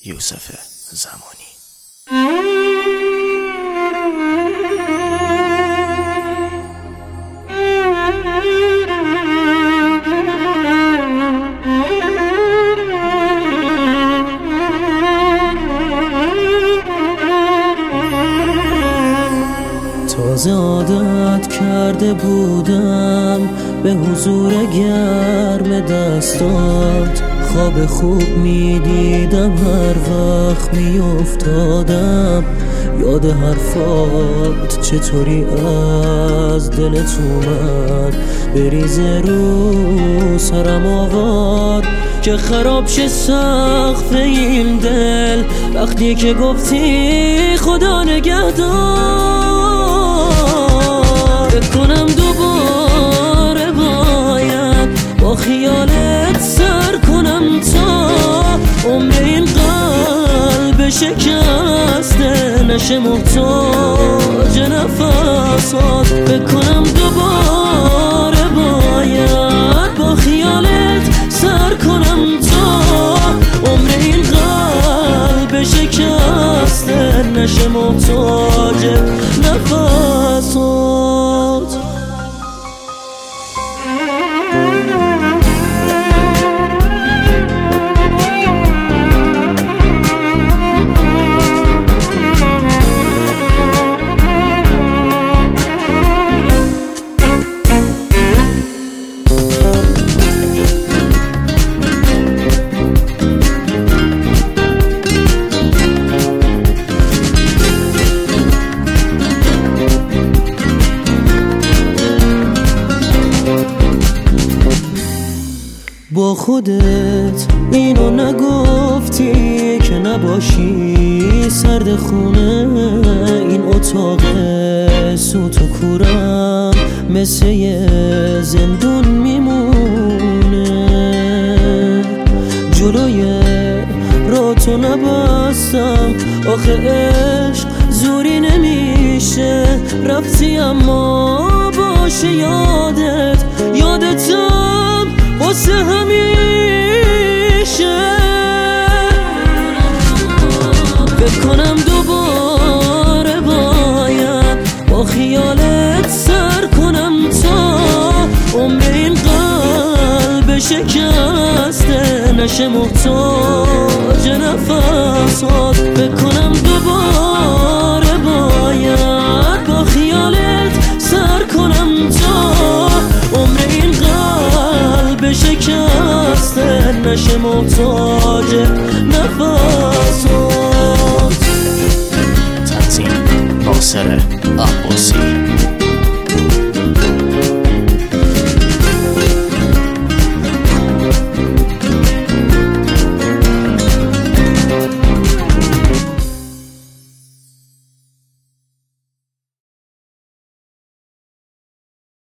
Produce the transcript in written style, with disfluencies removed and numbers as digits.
یوسف زمانی. تازه عادت کرده بودم به حضور گرم دستات، خواب خوب میدیدم هر وقت میافتادم یاد حرفات، چطوری از دلت اومد بریزه رو سرم آوار که خراب شه سقف این دل وقتی که گفتی خدا نگهدار. بکنم دوباره باید با خیالت سر کنم تا عمر این قلب شکسته نشه محتاج نفسات. بکنم دوباره باید با خیالت سر کنم تا عمر این قلب شکسته نشه محتاج نفسات. با خودت اینو نگفتی که نباشی سرد خونه این اتاق سوت و کورم مثل یه زندون میمونه. جلوی راتو نبستم آخه عشق زوری نمیشه، رفتی اما باشه یادتم واسه همیشه. بکنم دوباره باید با خیالت سر کنم تا عمر این قلب شکسته نشه محتاج نفسات. بکنم دوباره باید با خیالت سر کنم تا عمر این قلب شکسته نشه محتاج نفسات. تنظیم ناصر عباسی.